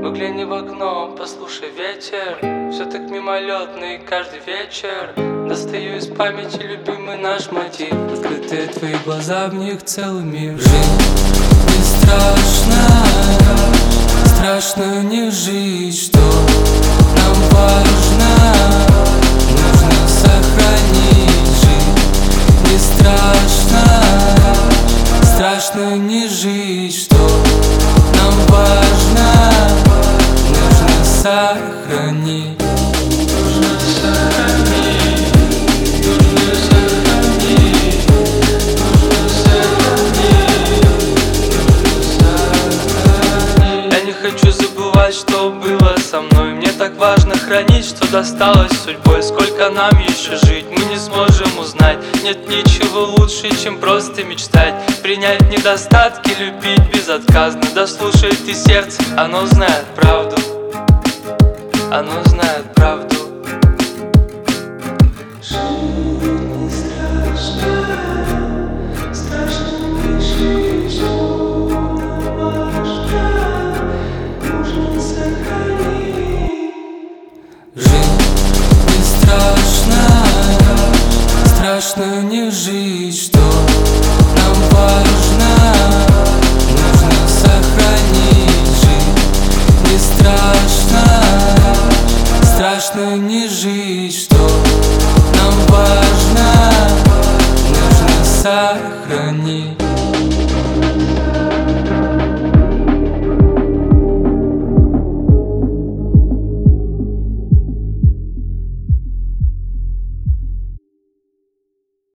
Выгляни в окно, послушай ветер. Все так мимолетный каждый вечер. Достаю из памяти любимый наш мотив. Открытые твои глаза, в них целый мир. Жить не страшно, страшно не жить. Что нам важно, нужно сохранить. Жить не страшно, страшно не жить. Что нам важно, нужно сохранить. Нужно сохранить, нужно сохранить, нужно сохранить, нужно сохранить. Я не хочу забывать, что было со мной. Мне так важно хранить, что досталось судьбой. Сколько нам еще жить, мы не сможем узнать. Нет ничего лучше, чем просто мечтать. Принять недостатки, любить безотказно. Да слушай ты сердце, оно знает правду. Оно знает правду. Жить не страшно, страшно не жить. Что важно, нужно сохранить. Жить не страшно, страшно не жить. Что нам важно, нужно сохранить. Жить не страшно, страшно не жить. Что нам важно, нужно сохранить.